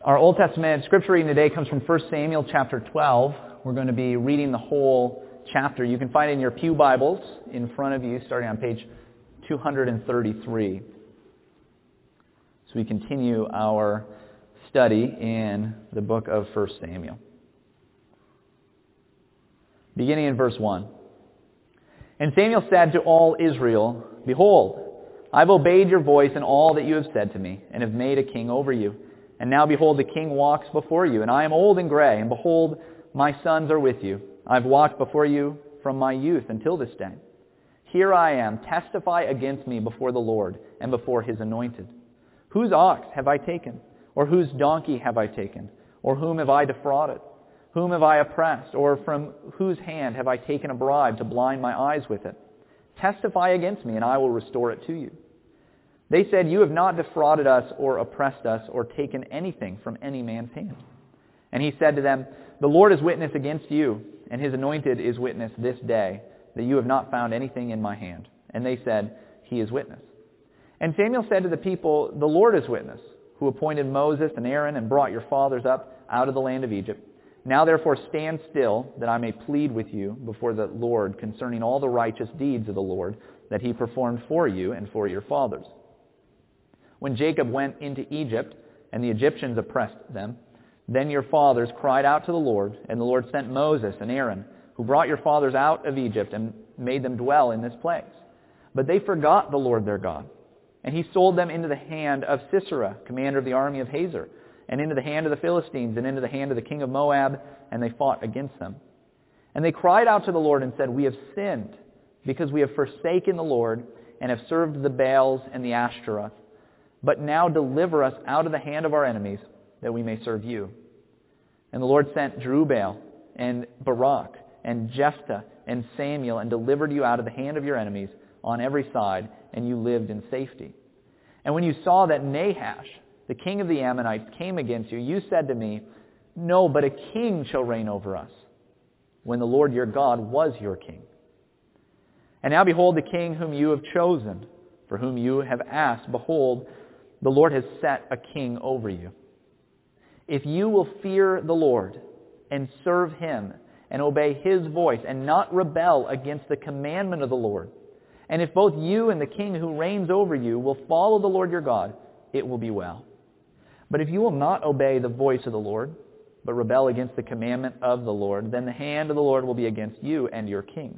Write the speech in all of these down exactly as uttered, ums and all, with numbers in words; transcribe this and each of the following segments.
Our Old Testament scripture reading today comes from First Samuel chapter twelve. We're going to be reading the whole chapter. You can find it in your pew Bibles in front of you, starting on page two hundred thirty-three. So we continue our study in the book of First Samuel. Beginning in verse one. And Samuel said to all Israel, "Behold, I've obeyed your voice in all that you have said to me, and have made a king over you. And now, behold, the king walks before you, and I am old and gray, and behold, my sons are with you. I've walked before you from my youth until this day. Here I am, testify against me before the Lord, and before his anointed. Whose ox have I taken? Or whose donkey have I taken? Or whom have I defrauded? Whom have I oppressed? Or from whose hand have I taken a bribe to blind my eyes with it? Testify against me, and I will restore it to you." They said, "You have not defrauded us or oppressed us or taken anything from any man's hand." And he said to them, "The Lord is witness against you, and his anointed is witness this day, that you have not found anything in my hand." And they said, "He is witness." And Samuel said to the people, "The Lord is witness, who appointed Moses and Aaron and brought your fathers up out of the land of Egypt. Now therefore stand still, that I may plead with you before the Lord concerning all the righteous deeds of the Lord that he performed for you and for your fathers. When Jacob went into Egypt, and the Egyptians oppressed them, then your fathers cried out to the Lord, and the Lord sent Moses and Aaron, who brought your fathers out of Egypt and made them dwell in this place. But they forgot the Lord their God, and he sold them into the hand of Sisera, commander of the army of Hazor, and into the hand of the Philistines, and into the hand of the king of Moab, and they fought against them. And they cried out to the Lord and said, 'We have sinned, because we have forsaken the Lord, and have served the Baals and the Ashtaroth. But now deliver us out of the hand of our enemies, that we may serve you.' And the Lord sent Jerubbaal and Barak and Jephthah and Samuel, and delivered you out of the hand of your enemies on every side, and you lived in safety. And when you saw that Nahash, the king of the Ammonites, came against you, you said to me, 'No, but a king shall reign over us,' when the Lord your God was your king. And now behold, the king whom you have chosen, for whom you have asked, behold, the Lord has set a king over you. If you will fear the Lord and serve him and obey his voice and not rebel against the commandment of the Lord, and if both you and the king who reigns over you will follow the Lord your God, it will be well. But if you will not obey the voice of the Lord, but rebel against the commandment of the Lord, then the hand of the Lord will be against you and your king.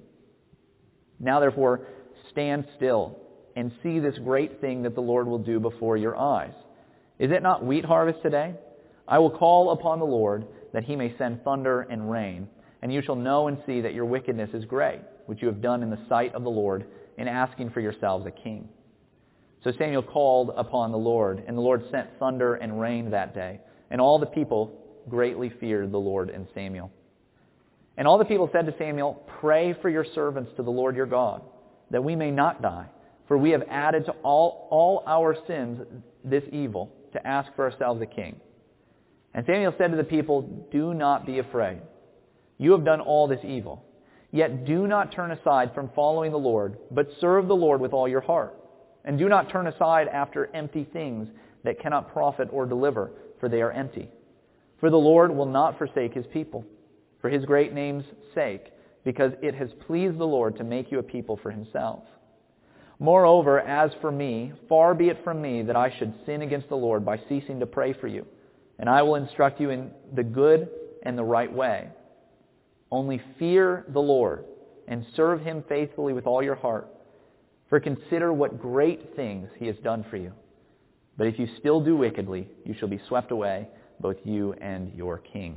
Now therefore stand still, and see this great thing that the Lord will do before your eyes. Is it not wheat harvest today? I will call upon the Lord, that he may send thunder and rain, and you shall know and see that your wickedness is great, which you have done in the sight of the Lord, in asking for yourselves a king." So Samuel called upon the Lord, and the Lord sent thunder and rain that day, and all the people greatly feared the Lord and Samuel. And all the people said to Samuel, "Pray for your servants to the Lord your God, that we may not die. For we have added to all, all our sins this evil, to ask for ourselves a king." And Samuel said to the people, "Do not be afraid. You have done all this evil. Yet do not turn aside from following the Lord, but serve the Lord with all your heart. And do not turn aside after empty things that cannot profit or deliver, for they are empty. For the Lord will not forsake his people, for his great name's sake, because it has pleased the Lord to make you a people for himself. Moreover, as for me, far be it from me that I should sin against the Lord by ceasing to pray for you, and I will instruct you in the good and the right way. Only fear the Lord, and serve him faithfully with all your heart, for consider what great things he has done for you. But if you still do wickedly, you shall be swept away, both you and your king."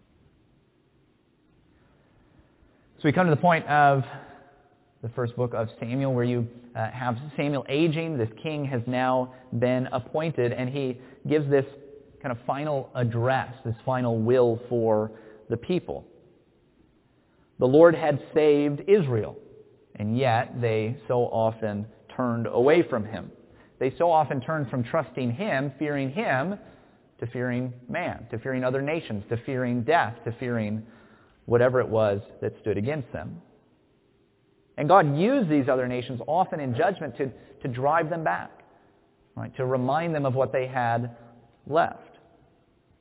So we come to the point of the first book of Samuel, where you uh, have Samuel aging. This king has now been appointed, and he gives this kind of final address, this final will for the people. The Lord had saved Israel, and yet they so often turned away from him. They so often turned from trusting him, fearing him, to fearing man, to fearing other nations, to fearing death, to fearing whatever it was that stood against them. And God used these other nations often in judgment to, to drive them back, right? To remind them of what they had left.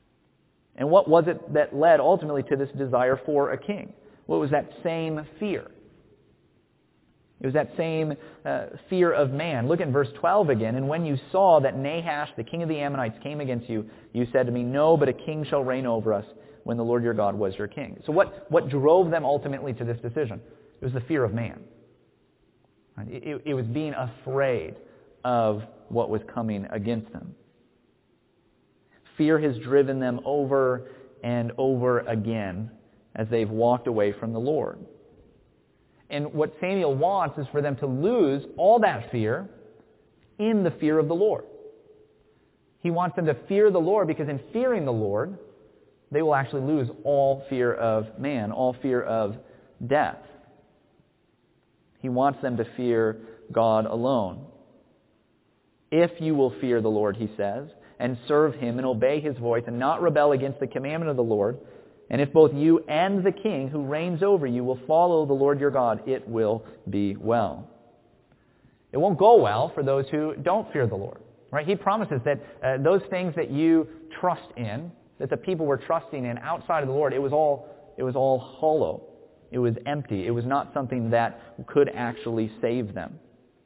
And what was it that led ultimately to this desire for a king? What was that same fear? It was that same uh, fear of man. Look at verse twelve again. And when you saw that Nahash, the king of the Ammonites, came against you, you said to me, no, but a king shall reign over us when the Lord your God was your king. So what, what drove them ultimately to this decision? It was the fear of man. It, it, it was being afraid of what was coming against them. Fear has driven them over and over again as they've walked away from the Lord. And what Samuel wants is for them to lose all that fear in the fear of the Lord. He wants them to fear the Lord because in fearing the Lord, they will actually lose all fear of man, all fear of death. He wants them to fear God alone. If you will fear the Lord, he says, and serve him and obey his voice and not rebel against the commandment of the Lord, and if both you and the king who reigns over you will follow the Lord your God, it will be well. It won't go well for those who don't fear the Lord. Right? He promises that uh, those things that you trust in, that the people were trusting in outside of the Lord, it was all it was all hollow. It was empty. It was not something that could actually save them.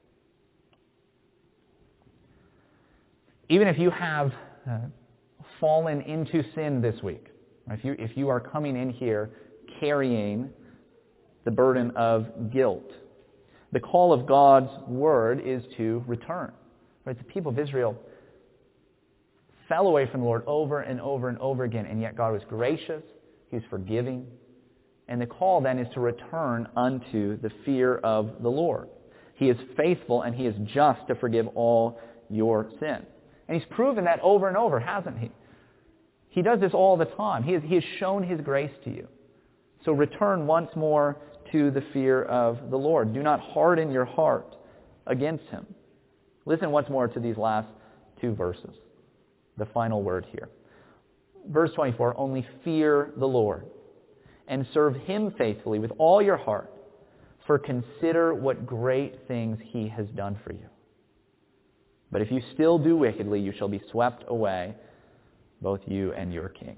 Even if you have uh, fallen into sin this week, if you, if you are coming in here carrying the burden of guilt, the call of God's word is to return. Right? The people of Israel fell away from the Lord over and over and over again, and yet God was gracious, he was forgiving, and the call then is to return unto the fear of the Lord. He is faithful and he is just to forgive all your sin. And he's proven that over and over, hasn't he? He does this all the time. He has, he has shown his grace to you. So return once more to the fear of the Lord. Do not harden your heart against him. Listen once more to these last two verses. The final word here. Verse twenty-four, only fear the Lord and serve him faithfully with all your heart, for consider what great things he has done for you. But if you still do wickedly, you shall be swept away, both you and your king.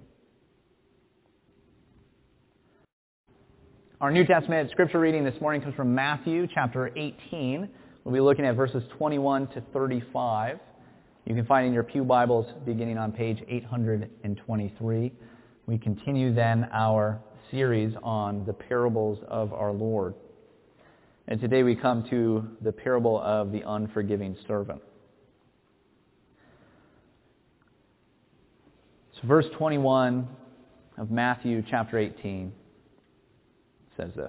Our New Testament scripture reading this morning comes from Matthew chapter eighteen. We'll be looking at verses twenty-one to thirty-five. You can find in your pew Bibles beginning on page eight hundred twenty-three. We continue then our series on the parables of our Lord. And today we come to the parable of the unforgiving servant. So verse twenty-one of Matthew chapter eighteen says this.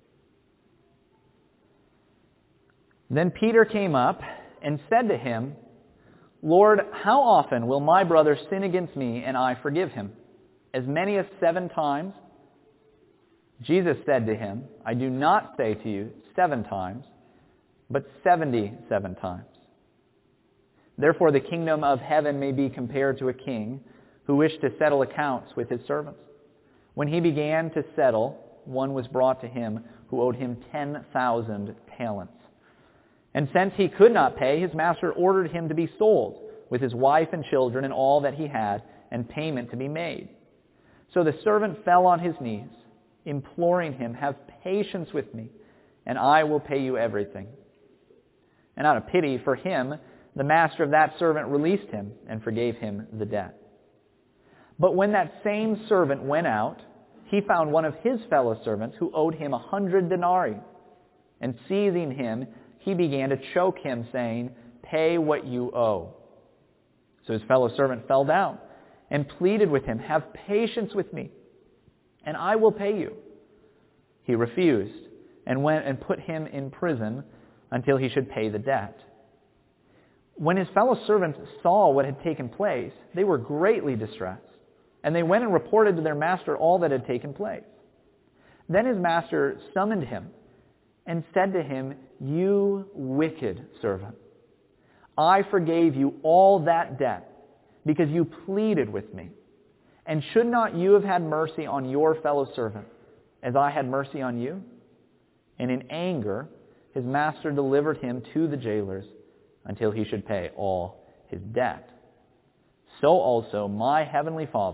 Then Peter came up and said to him, Lord, how often will my brother sin against me and I forgive him? As many as seven times? Jesus said to him, I do not say to you seven times, but seventy-seven times. Therefore the kingdom of heaven may be compared to a king who wished to settle accounts with his servants. When he began to settle, one was brought to him who owed him ten thousand talents. And since he could not pay, his master ordered him to be sold, with his wife and children and all that he had, and payment to be made. So the servant fell on his knees, imploring him, have patience with me, and I will pay you everything. And out of pity for him, the master of that servant released him and forgave him the debt. But when that same servant went out, he found one of his fellow servants who owed him a hundred denarii. And seizing him, he began to choke him, saying, pay what you owe. So his fellow servant fell down and pleaded with him, have patience with me, and I will pay you. He refused and went and put him in prison until he should pay the debt. When his fellow servants saw what had taken place, they were greatly distressed, and they went and reported to their master all that had taken place. Then his master summoned him and said to him, you wicked servant, I forgave you all that debt because you pleaded with me. And should not you have had mercy on your fellow servant as I had mercy on you? And in anger, his master delivered him to the jailers until he should pay all his debt. So also my heavenly Father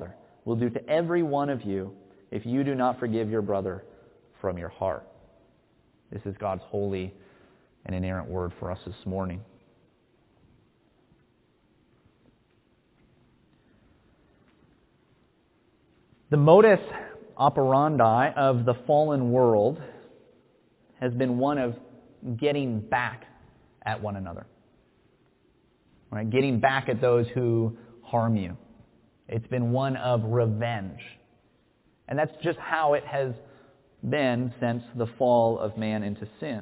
will do to every one of you if you do not forgive your brother from your heart. This is God's holy and inerrant word for us this morning. The modus operandi of the fallen world has been one of getting back at one another. Right? Getting back at those who harm you. It's been one of revenge. And that's just how it has been since the fall of man into sin.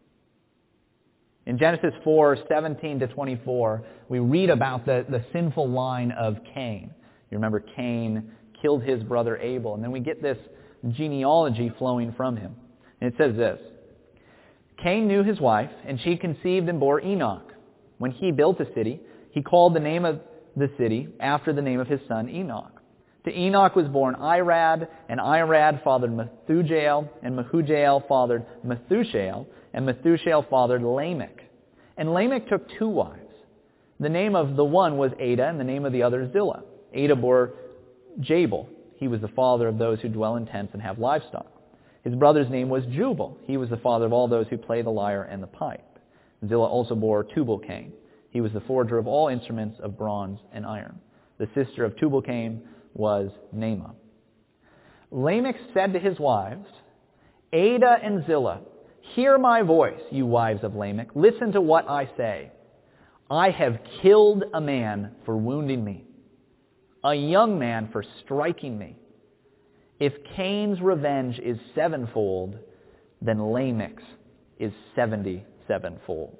In Genesis four, seventeen to twenty-four, we read about the, the sinful line of Cain. You remember Cain killed his brother Abel, and then we get this genealogy flowing from him. And it says this: Cain knew his wife, and she conceived and bore Enoch. When he built a city, he called the name of the city after the name of his son Enoch. To Enoch was born Irad, and Irad fathered Methujael, and Mehujael fathered Methushael, and Methushael fathered Lamech. And Lamech took two wives. The name of the one was Ada, and the name of the other Zillah. Ada bore Jabal. He was the father of those who dwell in tents and have livestock. His brother's name was Jubal. He was the father of all those who play the lyre and the pipe. Zillah also bore Tubal-Cain. He was the forger of all instruments of bronze and iron. The sister of Tubal-Cain was Naamah. Lamech said to his wives, Ada and Zillah, hear my voice, you wives of Lamech. Listen to what I say. I have killed a man for wounding me, a young man for striking me. If Cain's revenge is sevenfold, then Lamech's is seventy-sevenfold.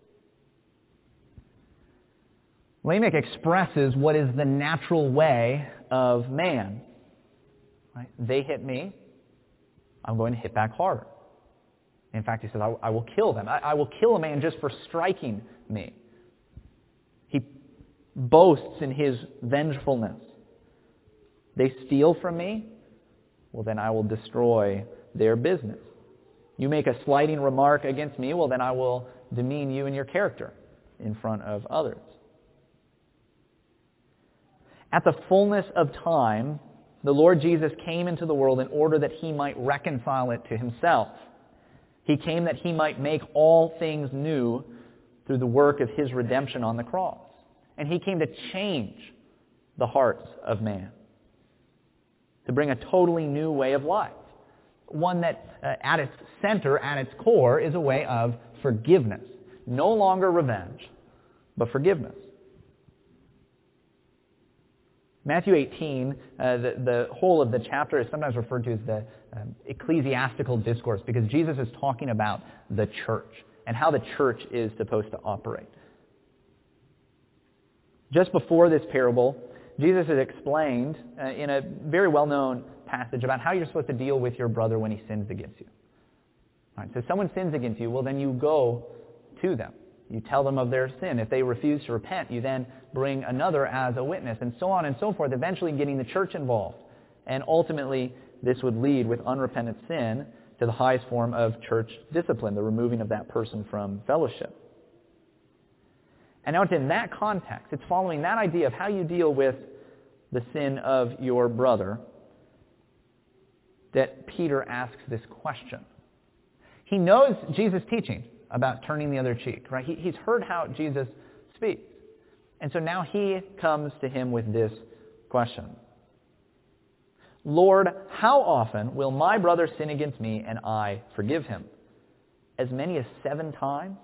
Lamech expresses what is the natural way of man. Right? They hit me, I'm going to hit back harder. In fact, he says, I, I will kill them. I, I will kill a man just for striking me. He boasts in his vengefulness. They steal from me, well, then I will destroy their business. You make a slighting remark against me, well, then I will demean you and your character in front of others. At the fullness of time, the Lord Jesus came into the world in order that he might reconcile it to himself. He came that he might make all things new through the work of his redemption on the cross. And he came to change the hearts of man, to bring a totally new way of life, one that uh, at its center, at its core, is a way of forgiveness. No longer revenge, but forgiveness. Matthew eighteen, uh, the, the whole of the chapter is sometimes referred to as the um, ecclesiastical discourse, because Jesus is talking about the church and how the church is supposed to operate. Just before this parable, Jesus has explained uh, in a very well-known passage about how you're supposed to deal with your brother when he sins against you. All right, so if someone sins against you, well, then you go to them. You tell them of their sin. If they refuse to repent, you then bring another as a witness, and so on and so forth, eventually getting the church involved. And ultimately, this would lead with unrepentant sin to the highest form of church discipline, the removing of that person from fellowship. And now it's in that context, it's following that idea of how you deal with the sin of your brother, that Peter asks this question. He knows Jesus' teaching about turning the other cheek, right? He, he's heard how Jesus speaks. And so now he comes to him with this question. Lord, how often will my brother sin against me and I forgive him? As many as seven times?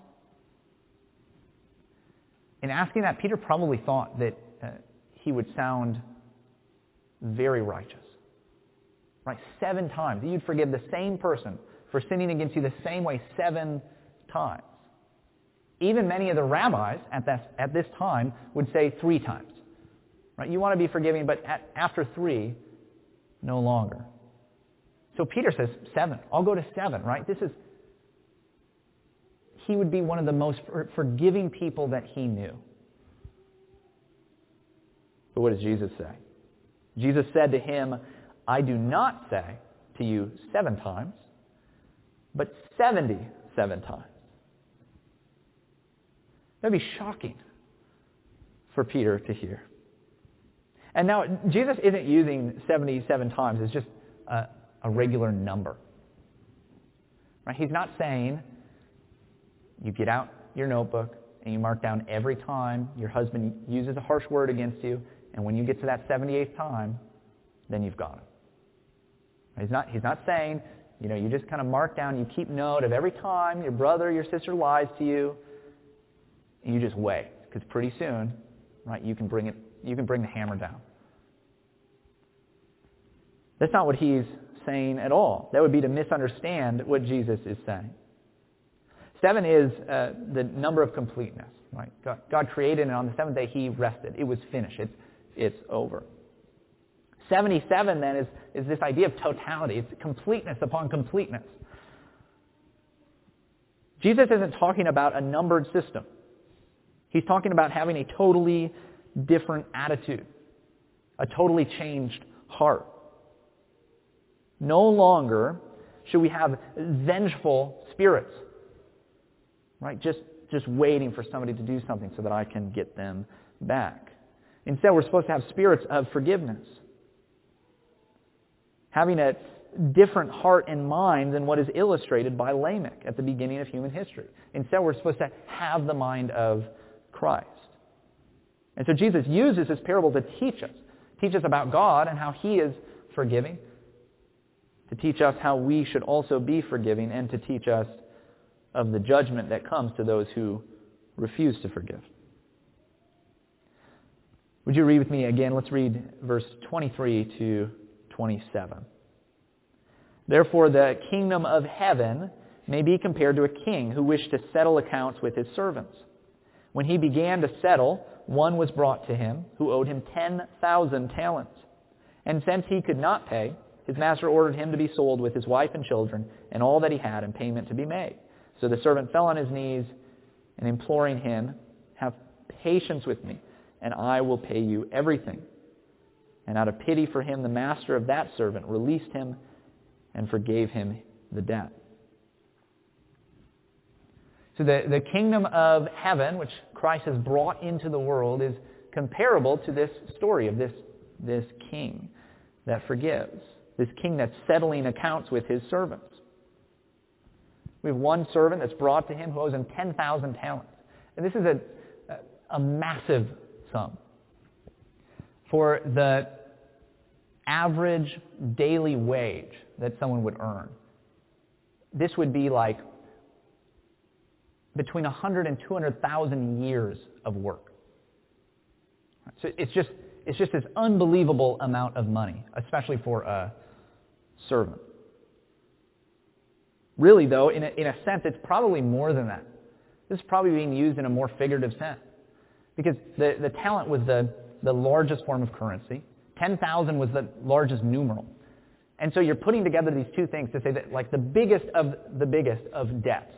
In asking that, Peter probably thought that uh, he would sound very righteous. Right? Seven times. You'd forgive the same person for sinning against you the same way seven times. Even many of the rabbis at this, at this time would say three times. Right? You want to be forgiving, but at, after three, no longer. So Peter says, seven. I'll go to seven, right? This is, he would be one of the most forgiving people that he knew. But what does Jesus say? Jesus said to him, I do not say to you seven times, but seventy-seven times. That would be shocking for Peter to hear. And now, Jesus isn't using seventy-seven times as just a, a regular number. Right? He's not saying you get out your notebook and you mark down every time your husband uses a harsh word against you, and when you get to that seventy-eighth time, then you've got him. He's not, he's not saying, you know, you just kind of mark down, you keep note of every time your brother or your sister lies to you, and you just weigh. Because pretty soon, right, you can bring it, you can bring the hammer down. That's not what he's saying at all. That would be to misunderstand what Jesus is saying. Seven is uh, the number of completeness. Right? God, God created, and on the seventh day he rested. It was finished. It's, it's over. seventy-seven then is, is this idea of totality. It's completeness upon completeness. Jesus isn't talking about a numbered system. He's talking about having a totally different attitude, a totally changed heart. No longer should we have vengeful spirits, right? Just, just waiting for somebody to do something so that I can get them back. Instead, we're supposed to have spirits of forgiveness, having a different heart and mind than what is illustrated by Lamech at the beginning of human history. Instead, we're supposed to have the mind of Christ. And so Jesus uses this parable to teach us, teach us about God and how he is forgiving, to teach us how we should also be forgiving, and to teach us of the judgment that comes to those who refuse to forgive. Would you read with me again? Let's read verse twenty-three to twenty-seven. Therefore the kingdom of heaven may be compared to a king who wished to settle accounts with his servants. When he began to settle, one was brought to him who owed him ten thousand talents. And since he could not pay, his master ordered him to be sold with his wife and children and all that he had, and payment to be made. So the servant fell on his knees and imploring him, have patience with me, and I will pay you everything. And out of pity for him, the master of that servant released him and forgave him the debt. So the, the kingdom of heaven, which Christ has brought into the world, is comparable to this story of this, this king that forgives. This king that's settling accounts with his servants. We have one servant that's brought to him who owes him ten thousand talents. And this is a, a massive sum. For the average daily wage that someone would earn, this would be like between one hundred and two hundred thousand years of work. So it's just, it's just this unbelievable amount of money, especially for a servant. Really, though, in a, in a sense, it's probably more than that. This is probably being used in a more figurative sense. Because the, the talent was the, the largest form of currency. ten thousand was the largest numeral. And so you're putting together these two things to say that, like, the biggest of the biggest of debts.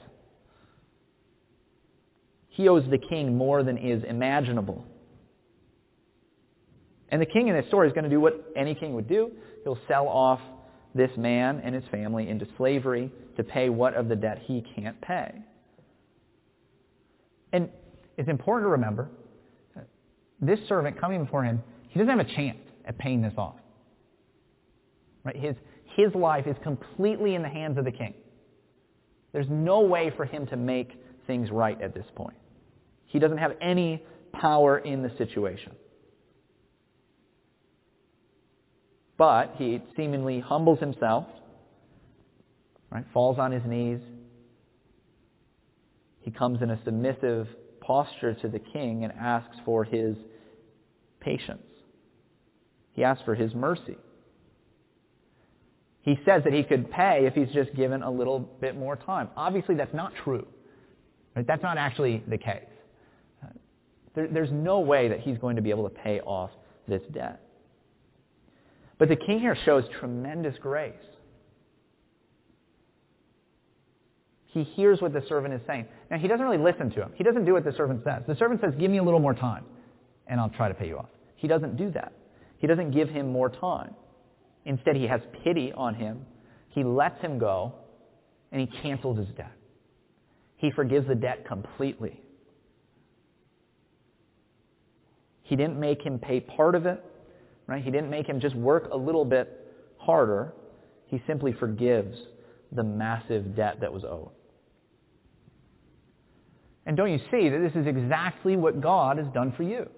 He owes the king more than is imaginable. And the king in this story is going to do what any king would do. He'll sell off this man and his family into slavery to pay what of the debt he can't pay. And it's important to remember, this servant coming before him, he doesn't have a chance at paying this off. Right? His, his life is completely in the hands of the king. There's no way for him to make things right at this point. He doesn't have any power in the situation. But he seemingly humbles himself, right, falls on his knees. He comes in a submissive posture to the king and asks for his patience. He asks for his mercy. He says that he could pay if he's just given a little bit more time. Obviously, that's not true. Right? That's not actually the case. There, there's no way that he's going to be able to pay off this debt. But the king here shows tremendous grace. He hears what the servant is saying. Now, he doesn't really listen to him. He doesn't do what the servant says. The servant says, give me a little more time, and I'll try to pay you off. He doesn't do that. He doesn't give him more time. Instead, he has pity on him. He lets him go, and he cancels his debt. He forgives the debt completely. He didn't make him pay part of it, right? He didn't make him just work a little bit harder. He simply forgives the massive debt that was owed. And don't you see that this is exactly what God has done for you?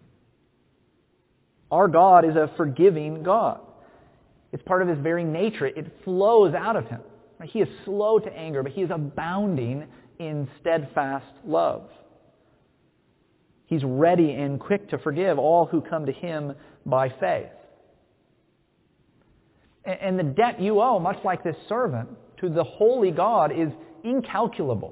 Our God is a forgiving God. It's part of His very nature. It flows out of Him. He is slow to anger, but He is abounding in steadfast love. He's ready and quick to forgive all who come to Him by faith. And the debt you owe, much like this servant, to the holy God is incalculable.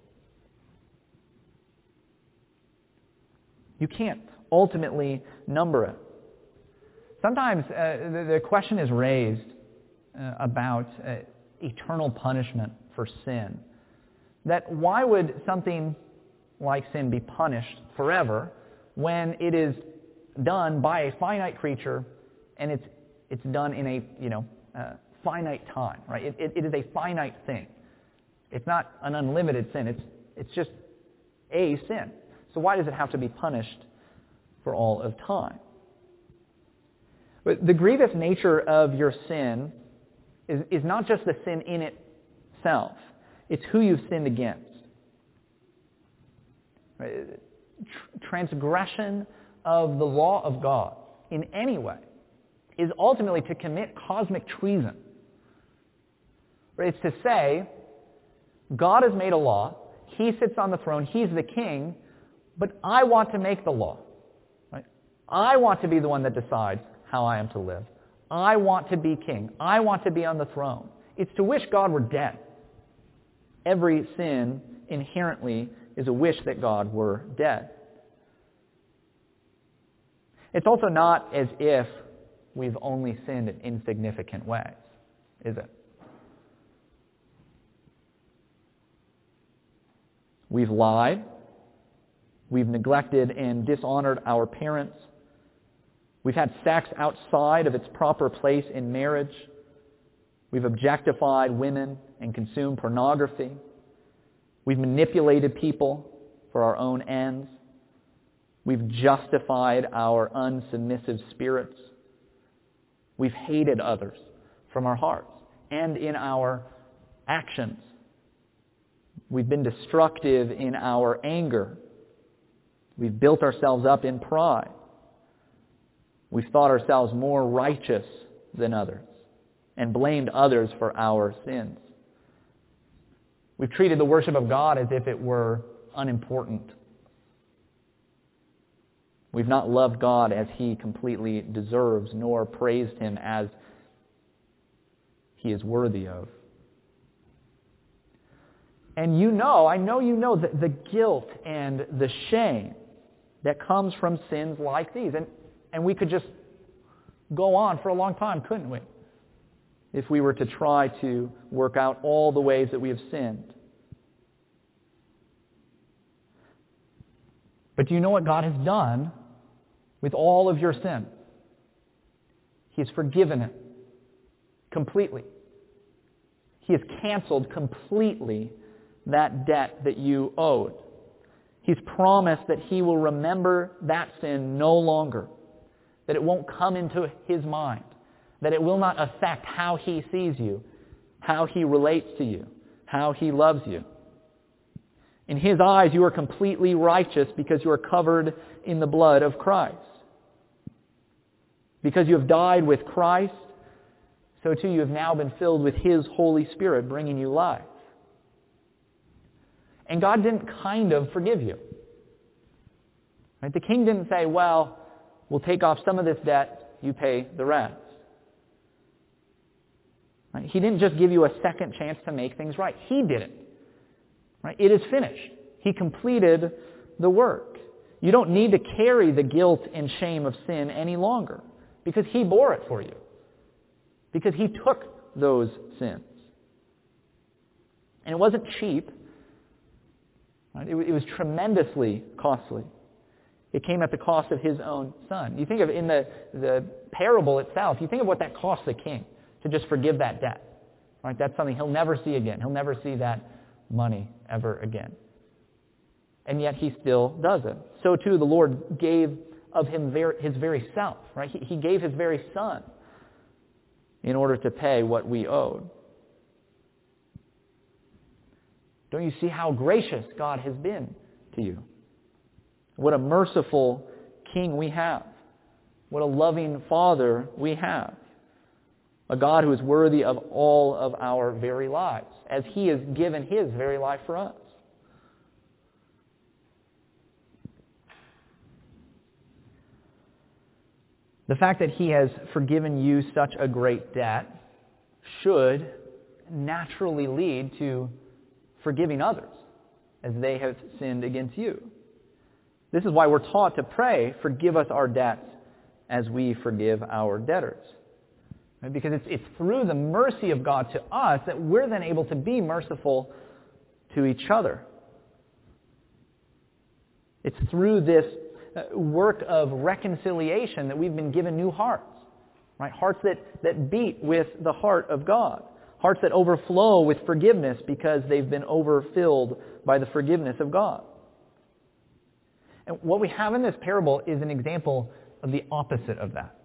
You can't ultimately number it. Sometimes uh, the, the question is raised uh, about uh, eternal punishment for sin. That why would something like sin be punished forever when it is done by a finite creature and it's it's done in a you know uh, finite time, right? It, it, it is a finite thing. It's not an unlimited sin. It's it's just a sin. So why does it have to be punished for all of time? But the grievous nature of your sin is, is not just the sin in itself. It's who you've sinned against. Right? Transgression of the law of God in any way is ultimately to commit cosmic treason. Right? It's to say, God has made a law, He sits on the throne, He's the king, but I want to make the law. Right? I want to be the one that decides how I am to live. I want to be king. I want to be on the throne. It's to wish God were dead. Every sin inherently is a wish that God were dead. It's also not as if we've only sinned in insignificant ways, is it? We've lied. We've neglected and dishonored our parents. We've had sex outside of its proper place in marriage. We've objectified women and consumed pornography. We've manipulated people for our own ends. We've justified our unsubmissive spirits. We've hated others from our hearts and in our actions. We've been destructive in our anger. We've built ourselves up in pride. We've thought ourselves more righteous than others and blamed others for our sins. We've treated the worship of God as if it were unimportant. We've not loved God as He completely deserves, nor praised Him as He is worthy of. And you know, I know you know, the, the guilt and the shame that comes from sins like these. And, and we could just go on for a long time, couldn't we? If we were to try to work out all the ways that we have sinned. But do you know what God has done with all of your sin? He has forgiven it completely. He has canceled completely that debt that you owed. He's promised that He will remember that sin no longer, that it won't come into His mind, that it will not affect how He sees you, how He relates to you, how He loves you. In His eyes, you are completely righteous because you are covered in the blood of Christ. Because you have died with Christ, so too you have now been filled with His Holy Spirit, bringing you life. And God didn't kind of forgive you. Right? The king didn't say, well, we'll take off some of this debt, you pay the rest. Right? He didn't just give you a second chance to make things right. He did it. Right? It is finished. He completed the work. You don't need to carry the guilt and shame of sin any longer because He bore it for you. Because He took those sins. And it wasn't cheap. Right? It, it was tremendously costly. It came at the cost of His own Son. You think of in the, the parable itself, you think of what that cost the king to just forgive that debt. Right? That's something he'll never see again. He'll never see that money ever again. And yet He still does it. So too the Lord gave of him ver- his very self, right? He, he gave his very son in order to pay what we owed. Don't you see how gracious God has been to you? What a merciful King we have. What a loving Father we have. A God who is worthy of all of our very lives, as He has given His very life for us. The fact that He has forgiven you such a great debt should naturally lead to forgiving others as they have sinned against you. This is why we're taught to pray, forgive us our debts as we forgive our debtors. Right? Because it's, it's through the mercy of God to us that we're then able to be merciful to each other. It's through this work of reconciliation that we've been given new hearts. Right? Hearts that, that beat with the heart of God. Hearts that overflow with forgiveness because they've been overfilled by the forgiveness of God. And what we have in this parable is an example of the opposite of that.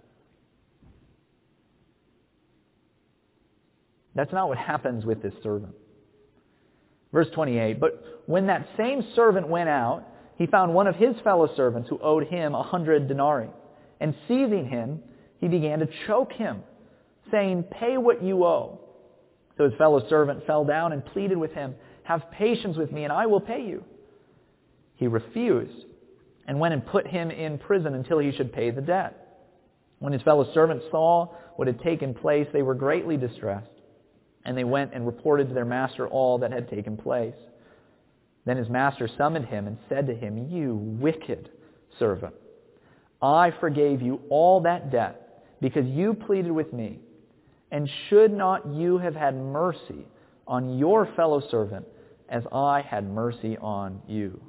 That's not what happens with this servant. Verse twenty-eight, but when that same servant went out, he found one of his fellow servants who owed him a hundred denarii. And seizing him, he began to choke him, saying, pay what you owe. So his fellow servant fell down and pleaded with him, have patience with me and I will pay you. He refused and went and put him in prison until he should pay the debt. When his fellow servants saw what had taken place, they were greatly distressed, and they went and reported to their master all that had taken place. Then his master summoned him and said to him, you wicked servant, I forgave you all that debt because you pleaded with me. And should not you have had mercy on your fellow servant as I had mercy on you?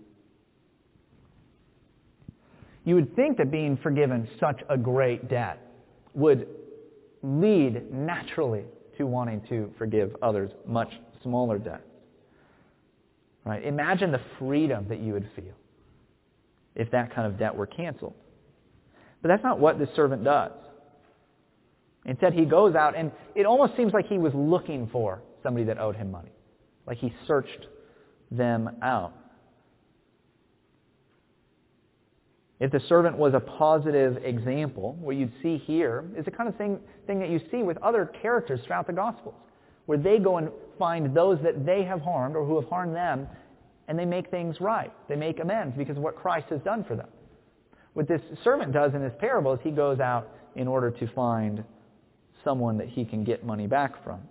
You would think that being forgiven such a great debt would lead naturally to wanting to forgive others much smaller debts. Right? Imagine the freedom that you would feel if that kind of debt were canceled. But that's not what this servant does. Instead, he goes out, and it almost seems like he was looking for somebody that owed him money. Like he searched them out. If the servant was a positive example, what you'd see here is the kind of thing, thing that you see with other characters throughout the Gospels, where they go and find those that they have harmed or who have harmed them, and they make things right. They make amends because of what Christ has done for them. What this servant does in this parable is he goes out in order to find someone that he can get money back from.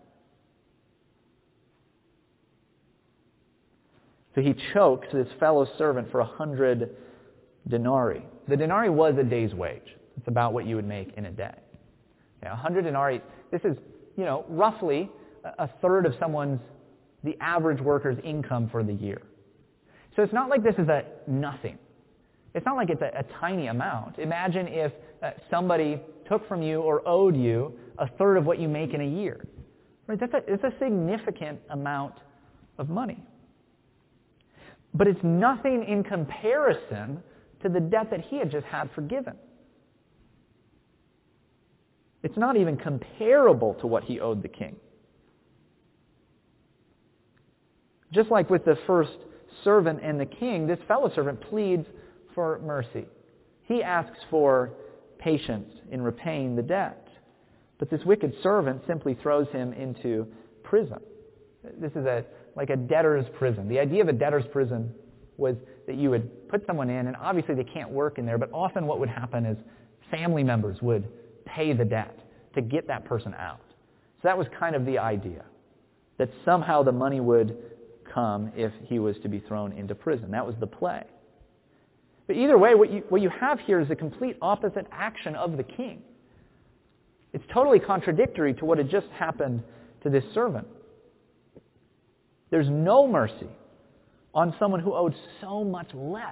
So he chokes his fellow servant for a hundred denarii. The denarii was a day's wage. It's about what you would make in a day. A hundred denarii, this is, you know, roughly a third of someone's, the average worker's income for the year. So it's not like this is a nothing. It's not like it's a, a tiny amount. Imagine if uh, somebody took from you or owed you a third of what you make in a year. Right? That's a, it's a significant amount of money. But it's nothing in comparison to the debt that he had just had forgiven. It's not even comparable to what he owed the king. Just like with the first servant and the king, this fellow servant pleads for mercy. He asks for patience in repaying the debt. But this wicked servant simply throws him into prison. This is a like a debtor's prison. The idea of a debtor's prison was that you would put someone in, and obviously they can't work in there, but often what would happen is family members would pay the debt to get that person out. So that was kind of the idea, that somehow the money would come if he was to be thrown into prison. That was the play. But either way, what you, what you have here is the complete opposite action of the king. It's totally contradictory to what had just happened to this servant. There's no mercy on someone who owed so much less.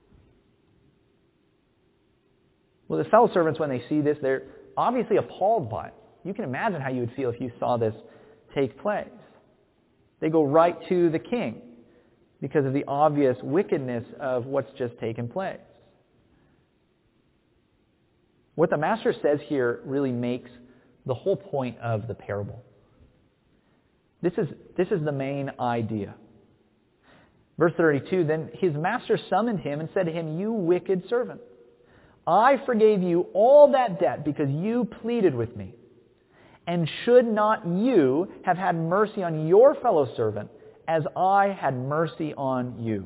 Well, the fellow servants, when they see this, they're obviously appalled by it. You can imagine how you would feel if you saw this take place. They go right to the king because of the obvious wickedness of what's just taken place. What the master says here really makes the whole point of the parable. This is, this is the main idea. Verse thirty-two, then his master summoned him and said to him, "You wicked servant, I forgave you all that debt because you pleaded with me. And should not you have had mercy on your fellow servant as I had mercy on you?"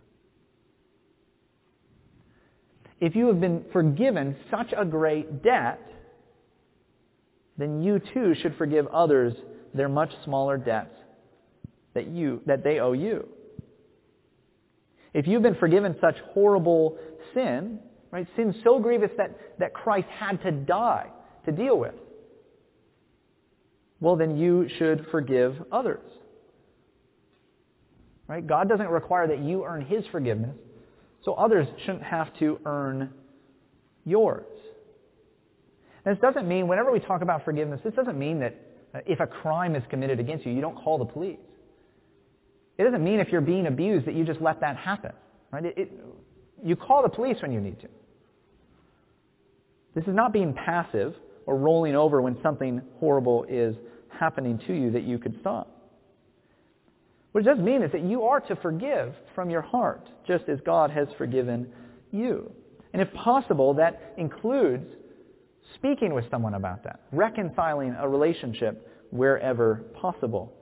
If you have been forgiven such a great debt, then you too should forgive others their much smaller debts that you that they owe you. If you've been forgiven such horrible sin, right, sin so grievous that, that Christ had to die to deal with, well, then you should forgive others. Right? God doesn't require that you earn His forgiveness, so others shouldn't have to earn yours. And this doesn't mean, whenever we talk about forgiveness, this doesn't mean that if a crime is committed against you, you don't call the police. It doesn't mean if you're being abused that you just let that happen. Right? It, it, you call the police when you need to. This is not being passive or rolling over when something horrible is happening to you that you could stop. What it does mean is that you are to forgive from your heart, just as God has forgiven you. And if possible, that includes speaking with someone about that, reconciling a relationship wherever possible.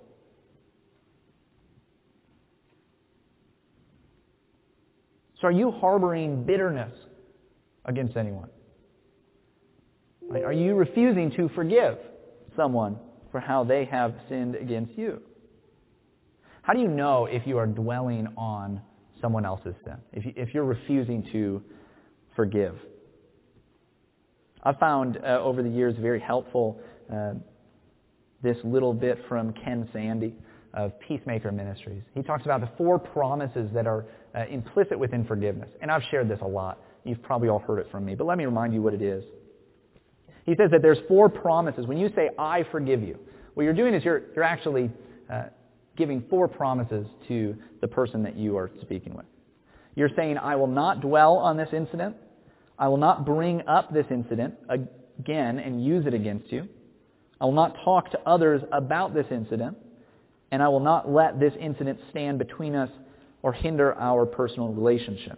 So are you harboring bitterness against anyone? Are you refusing to forgive someone for how they have sinned against you? How do you know if you are dwelling on someone else's sin, if, you, if you're refusing to forgive? I've found uh, over the years very helpful uh, this little bit from Ken Sandy of Peacemaker Ministries. He talks about the four promises that are uh, implicit within forgiveness. And I've shared this a lot. You've probably all heard it from me, but let me remind you what it is. He says that there's four promises. When you say, "I forgive you," what you're doing is you're, you're actually uh, giving four promises to the person that you are speaking with. You're saying, "I will not dwell on this incident. I will not bring up this incident again and use it against you. I will not talk to others about this incident. And I will not let this incident stand between us or hinder our personal relationship."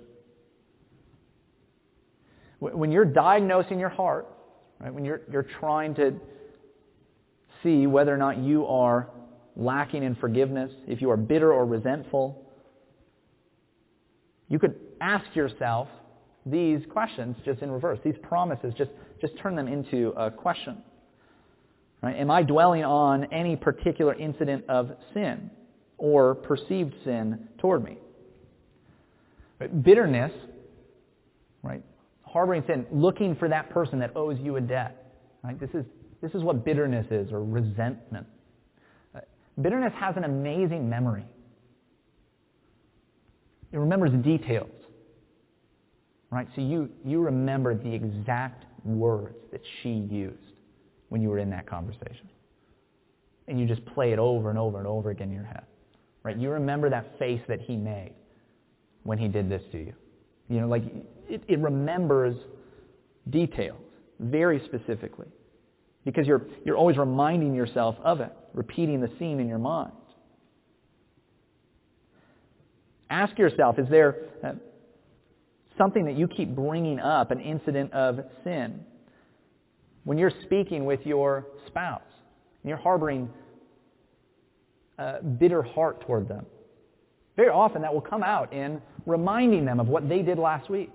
When you're diagnosing your heart, right, when you're, you're trying to see whether or not you are lacking in forgiveness, if you are bitter or resentful, you could ask yourself these questions just in reverse. These promises, just, just turn them into a question. Right? Am I dwelling on any particular incident of sin or perceived sin toward me? Right? Bitterness, right? Harboring sin, looking for that person that owes you a debt. Right? This is, this is what bitterness is, or resentment. Uh, bitterness has an amazing memory. It remembers details. Right? So you, you remember the exact words that she used when you were in that conversation. And you just play it over and over and over again in your head. Right? You remember that face that he made when he did this to you. You know, like, it, it remembers details very specifically. Because you're, you're always reminding yourself of it, repeating the scene in your mind. Ask yourself, is there uh, something that you keep bringing up, an incident of sin? When you're speaking with your spouse, and you're harboring a bitter heart toward them, very often that will come out in reminding them of what they did last week.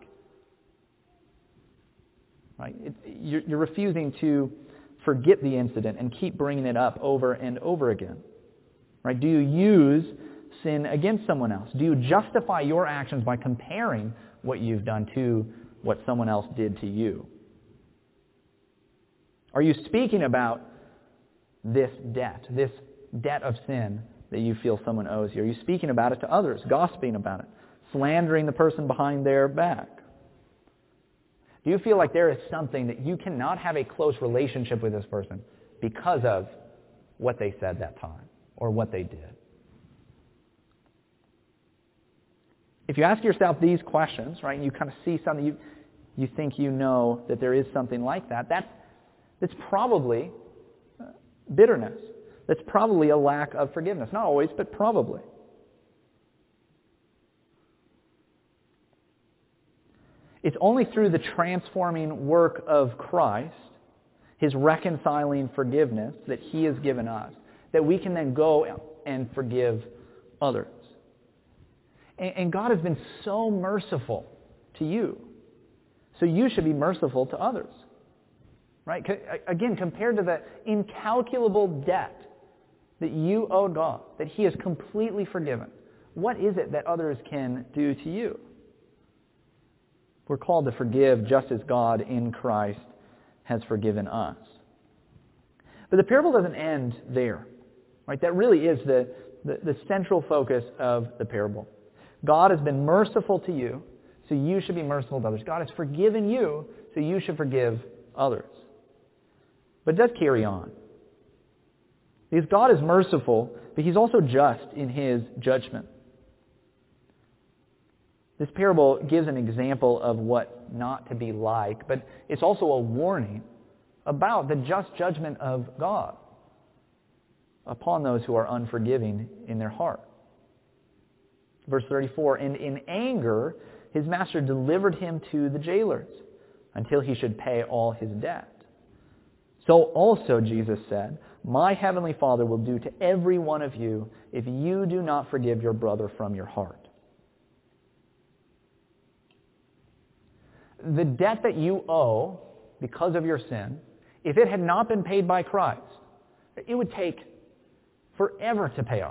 Right? It, you're, you're refusing to forget the incident and keep bringing it up over and over again. Right? Do you use sin against someone else? Do you justify your actions by comparing what you've done to what someone else did to you? Are you speaking about this debt, this debt of sin that you feel someone owes you? Are you speaking about it to others, gossiping about it, slandering the person behind their back? Do you feel like there is something that you cannot have a close relationship with this person because of what they said that time or what they did? If you ask yourself these questions, right, and you kind of see something, you, you think you know that there is something like that, that's, that's probably bitterness. That's probably a lack of forgiveness. Not always, but probably. It's only through the transforming work of Christ, His reconciling forgiveness that He has given us, that we can then go and forgive others. And God has been so merciful to you. So you should be merciful to others. Right? Again, compared to the incalculable debt that you owe God, that He has completely forgiven, what is it that others can do to you? We're called to forgive just as God in Christ has forgiven us. But the parable doesn't end there. Right? That really is the, the, the central focus of the parable. God has been merciful to you, so you should be merciful to others. God has forgiven you, so you should forgive others. But it does carry on. Because God is merciful, but He's also just in His judgment. This parable gives an example of what not to be like, but it's also a warning about the just judgment of God upon those who are unforgiving in their heart. Verse thirty-four, and in anger his master delivered him to the jailers until he should pay all his debt. So also, Jesus said, my heavenly Father will do to every one of you if you do not forgive your brother from your heart. The debt that you owe because of your sin, if it had not been paid by Christ, it would take forever to pay off.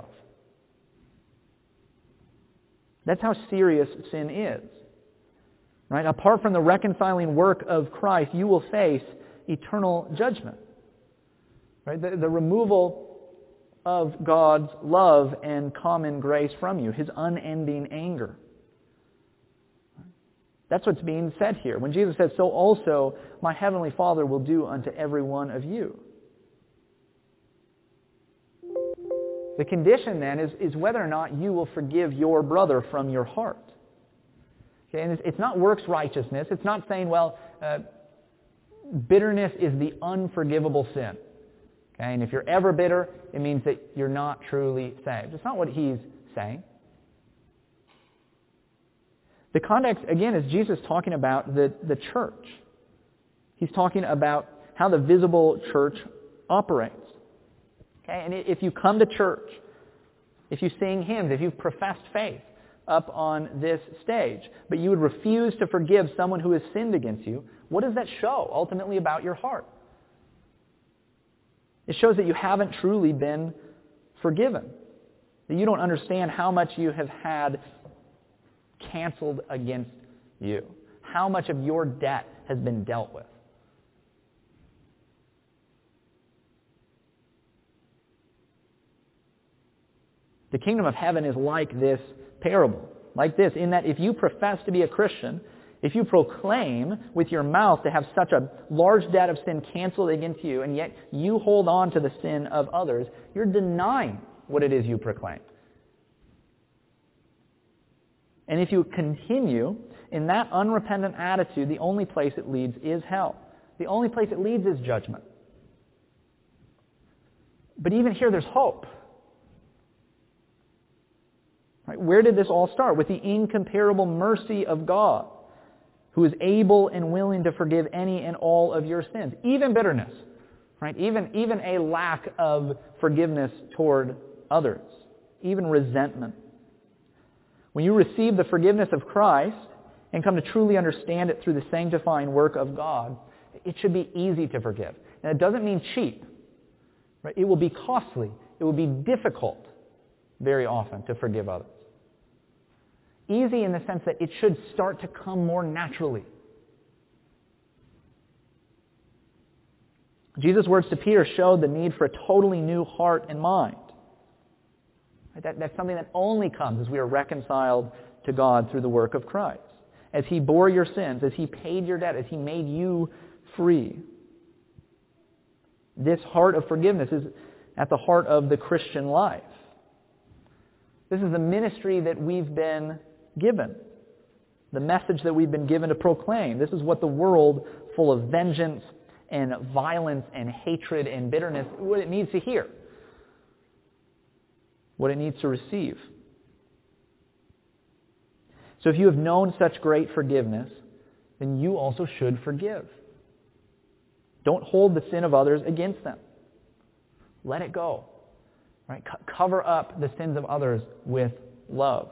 That's how serious sin is. Right? Apart from the reconciling work of Christ, you will face eternal judgment. Right? The, the removal of God's love and common grace from you, His unending anger. That's what's being said here. When Jesus says, so also my heavenly Father will do unto every one of you. The condition then is, is whether or not you will forgive your brother from your heart. Okay? And it's, it's not works righteousness. It's not saying, well, uh, bitterness is the unforgivable sin. Okay? And if you're ever bitter, it means that you're not truly saved. It's not what he's saying. The context, again, is Jesus talking about the, the church. He's talking about how the visible church operates. Okay? And if you come to church, if you sing hymns, if you've professed faith up on this stage, but you would refuse to forgive someone who has sinned against you, what does that show ultimately about your heart? It shows that you haven't truly been forgiven. That you don't understand how much you have had canceled against you. How much of your debt has been dealt with. The kingdom of heaven is like this parable. Like this, in that if you profess to be a Christian, if you proclaim with your mouth to have such a large debt of sin canceled against you, and yet you hold on to the sin of others, you're denying what it is you proclaim. And if you continue in that unrepentant attitude, the only place it leads is hell. The only place it leads is judgment. But even here there's hope. Right? Where did this all start? With the incomparable mercy of God, who is able and willing to forgive any and all of your sins, even bitterness, right? Even, even a lack of forgiveness toward others, even resentment. When you receive the forgiveness of Christ and come to truly understand it through the sanctifying work of God, it should be easy to forgive. And it doesn't mean cheap. Right? It will be costly. It will be difficult very often to forgive others. Easy in the sense that it should start to come more naturally. Jesus' words to Peter showed the need for a totally new heart and mind. That, that's something that only comes as we are reconciled to God through the work of Christ. As He bore your sins, as He paid your debt, as He made you free. This heart of forgiveness is at the heart of the Christian life. This is the ministry that we've been given. the message that we've been given to proclaim. This is what the world full of vengeance and violence and hatred and bitterness, what it needs to hear, what it needs to receive. So if you have known such great forgiveness, then you also should forgive. Don't hold the sin of others against them. Let it go. Right? Co- cover up the sins of others with love.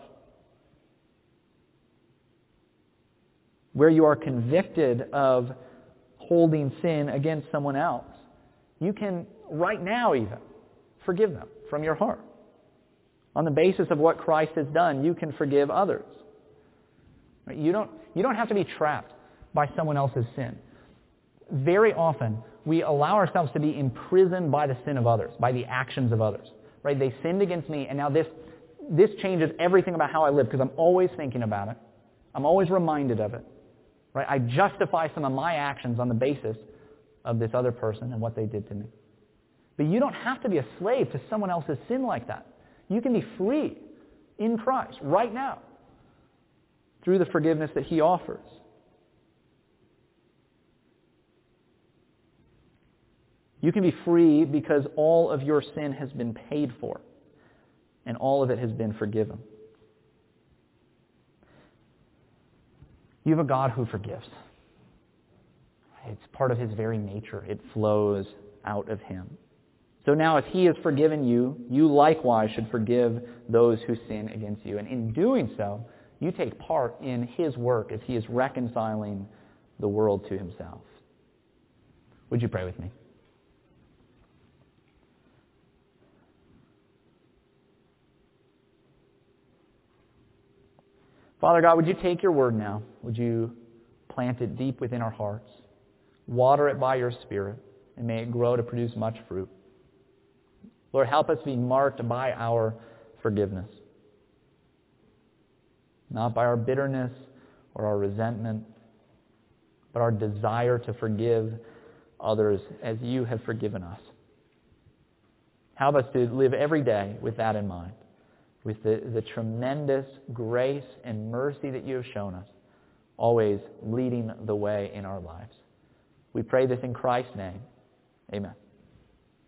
Where you are convicted of holding sin against someone else, you can, right now even, forgive them from your heart. On the basis of what Christ has done, you can forgive others. Right? You don't, you don't have to be trapped by someone else's sin. Very often, we allow ourselves to be imprisoned by the sin of others, by the actions of others. Right? They sinned against me, and now this, this changes everything about how I live because I'm always thinking about it. I'm always reminded of it. Right? I justify some of my actions on the basis of this other person and what they did to me. But you don't have to be a slave to someone else's sin like that. You can be free in Christ right now through the forgiveness that He offers. You can be free because all of your sin has been paid for and all of it has been forgiven. You have a God who forgives. It's part of His very nature. It flows out of Him. So now if He has forgiven you, you likewise should forgive those who sin against you. And in doing so, you take part in His work as He is reconciling the world to Himself. Would you pray with me? Father God, would you take your word now? Would you plant it deep within our hearts? Water it by your Spirit, and may it grow to produce much fruit. Lord, help us be marked by our forgiveness, not by our bitterness or our resentment, but our desire to forgive others as you have forgiven us. Help us to live every day with that in mind, with the, the tremendous grace and mercy that you have shown us, always leading the way in our lives. We pray this in Christ's name. Amen.